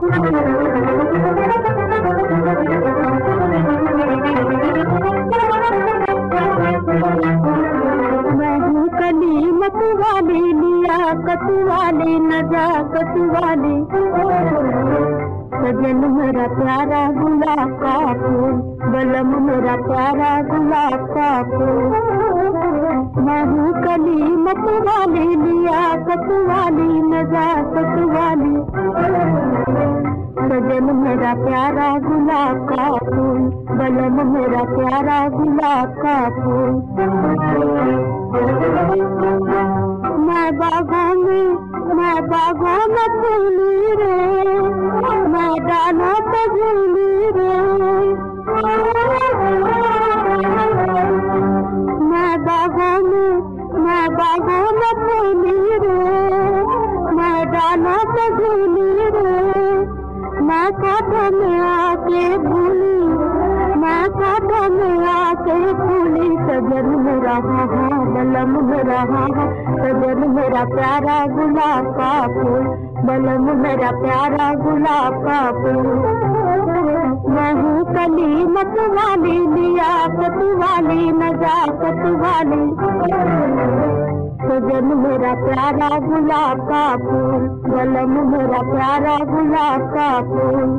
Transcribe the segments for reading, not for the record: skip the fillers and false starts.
कतवाली लिया कतवाली नजाकत वाली सजन मेरा प्यारा गुलाब का फूल बलम मेरा प्यारा गुलाब का फूल। मैं हूँ कलीमत वाली लिया कतवाली नजाकत वाली सजन मेरा प्यारा गुलाब का फूल बलम मेरा प्यारा गुलाब का फूल। मैं बागों में फूली रे मैदानों पे झूली रे। मैं बागों में फूली रे मैदानों पे झूली रे। मैं कांटों में आके भूली मैं कांटों में आके भूली सजन मेरा हाँ बलम मेरा हाँ सजन मेरा प्यारा गुलाब का फूल बलम मेरा प्यारा गुलाब का फूल। मैं हूँ कलीमत वाली लियाकत वाली नजाकत वाली सजन मेरा प्यारा गुलाब का फूल बलम मेरा प्यारा गुलाब का फूल।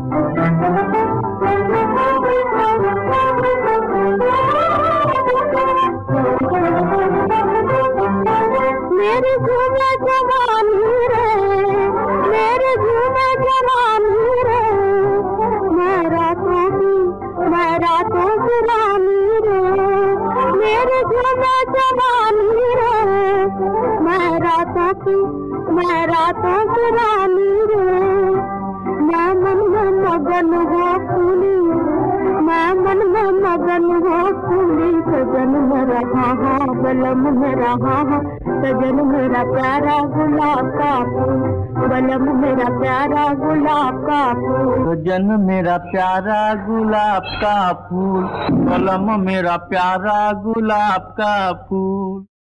मेरी झूमे जवानी रे मेरी झूमे जवानी रे मैं रातों की रानी रे। मेरी झूमे जवानी रे मैं रातों की रानी रे। मैं मन में मगन हो फूली मैं मन में मगन हो फूली सजन मेरा हाँ बलम मेरा हाँ सजन मेरा प्यारा गुलाब का फूल बलम मेरा प्यारा गुलाब का फूल। सजन मेरा प्यारा गुलाब का फूल बलम मेरा प्यारा गुलाब का फूल।